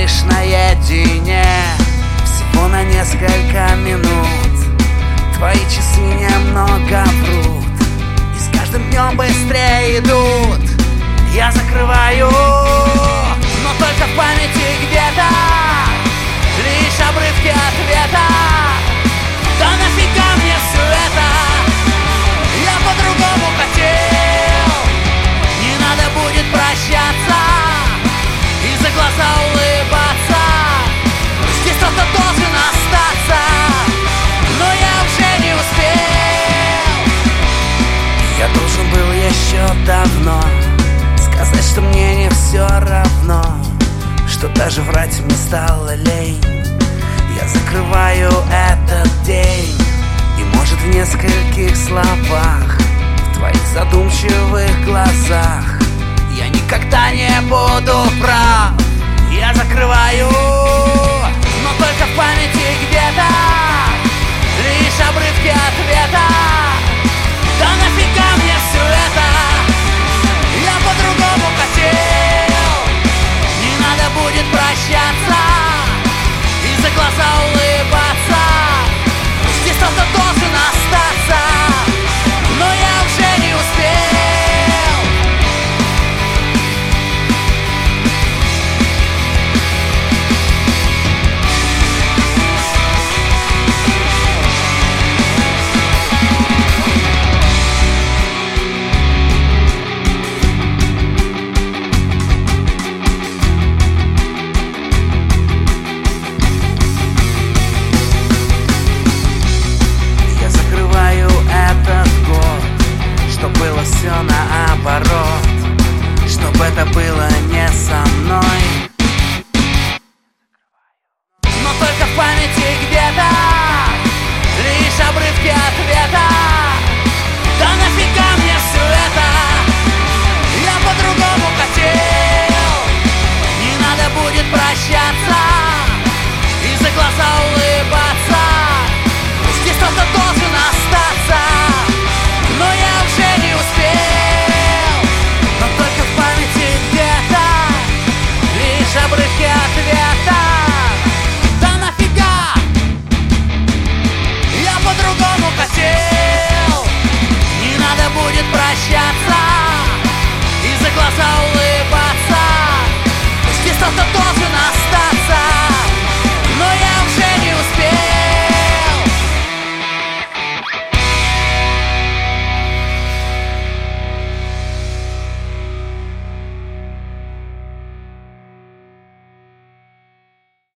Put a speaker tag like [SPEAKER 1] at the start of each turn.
[SPEAKER 1] лишь наедине, всего на несколько минут. Твои часы немного врут, и с каждым днем быстрее идут. Я закрываю, но только в памяти где-то лишь обрывки ответа. Да нафига мне все это? Я по-другому хотел. Не надо будет прощаться и за глаза улыбаться. Здесь кто-то должен остаться, но я уже не успел. Я должен был еще давно сказать, что мне не все равно, что даже врать мне стало лень. Я закрываю этот день, и может в нескольких словах, в твоих задумчивых глазах я никогда не буду прав. Я закрываю, но только в памяти